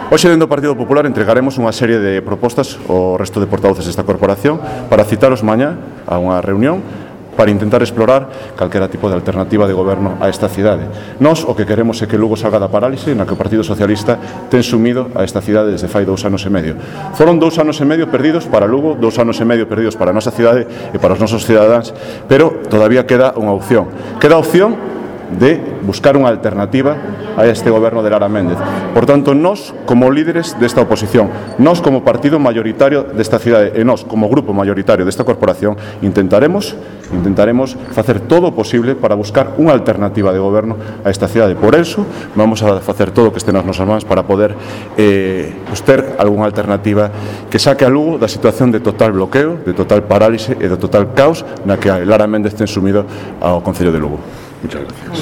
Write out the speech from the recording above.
Hoxe, dentro do Partido Popular, entregaremos unha serie de propostas ao resto de portavoces desta corporación para citaros mañá a unha reunión para intentar explorar calquera tipo de alternativa de goberno a esta cidade. Nós o que queremos é que Lugo salga da parálise na que o Partido Socialista ten sumido a esta cidade desde fai 2 anos e medio. Foron 2 anos e medio perdidos para Lugo, 2 anos e medio perdidos para a nosa cidade e para os nosos cidadáns, pero todavía queda unha opción. Queda a opción de buscar unha alternativa a este goberno de Lara Méndez. Por tanto, nós, como líderes desta oposición, nós como partido mayoritario desta cidade e nós, como grupo mayoritario desta corporación, intentaremos facer todo o posible para buscar unha alternativa de goberno a esta cidade. Por eso, vamos a facer todo o que este nas nosas mans para poder ter algunha alternativa que saque a Lugo da situación de total bloqueo, de total parálise e de total caos na que Lara Méndez ten sumido ao Concello de Lugo. Muchas gracias.